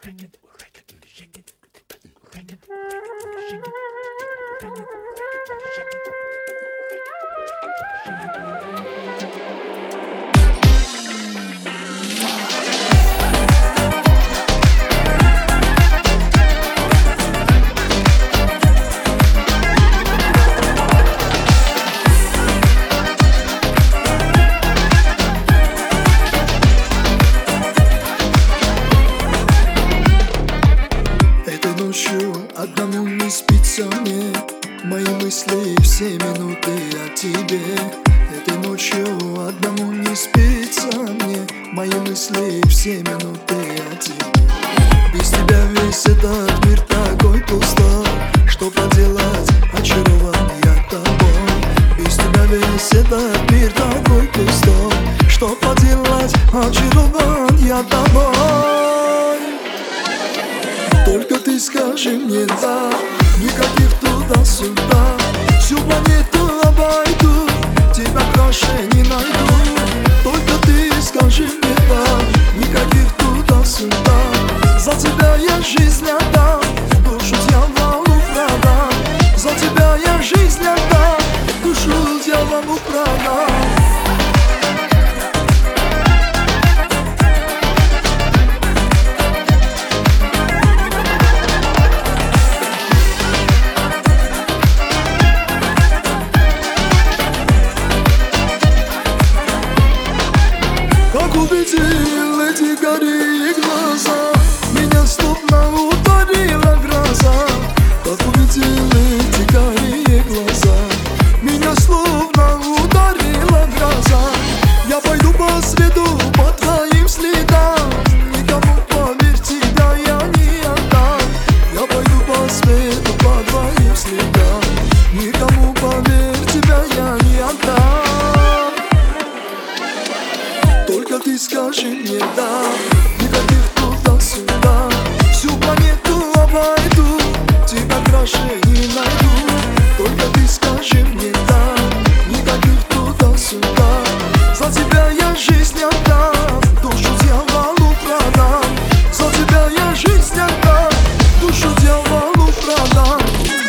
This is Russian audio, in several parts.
Одному не спится мне, мои мысли все минуты о тебе. Этой ночью одному не спится мне, мои мысли все минуты о тебе. Без тебя весь этот мир такой пустой, что поделать, очарован я тобой. Без тебя весь этот мир такой пустой, что поделать, очарован я тобой. Только ты скажи мне да, никаких туда-сюда. Всю планету обойду, тебя краше не найду. Только ты скажи мне да, никаких туда-сюда. За тебя я жизнь отдам, душу дьяволу продам. За тебя я жизнь отдам, душу дьяволу продам. Увидел эти карие глаза, меня словно ударила гроза. Как увидел эти карие глаза, меня словно ударила гроза. Я пойду по свету, по твоим следам, никому, поверь, тебя я не отдам. Я пойду по свету, по твоим следам, никому, поверь, тебя я не отдам. Только ты скажи мне да, никаких туда-сюда. Всю планету обойду, тебя краше не найду. Только ты скажи мне да, никаких туда-сюда. За тебя я жизнь отдам, душу дьяволу продам. За тебя я жизнь отдам, душу дьяволу продам.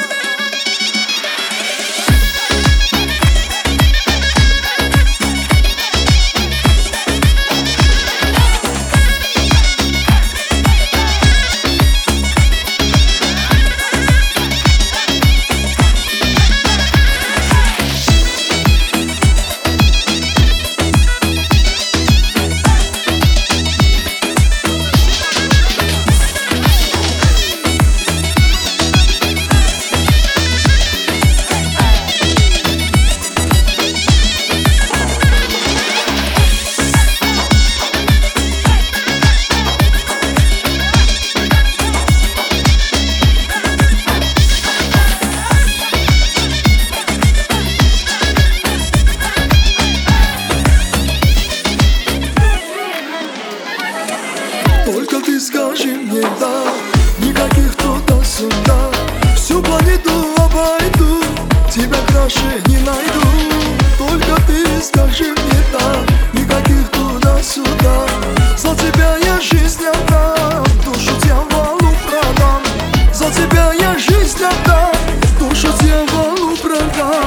Только ты скажи мне да, никаких туда-сюда. Всю планету обойду, тебя краше не найду. Только ты скажи мне да, никаких туда-сюда. За тебя я жизнь отдам, душу дьяволу продам. За тебя я жизнь отдам, душу дьяволу продам.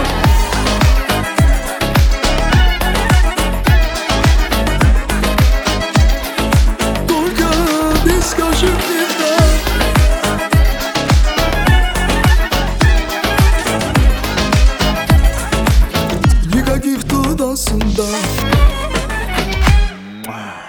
Скажи мне да, никаких туда-сюда.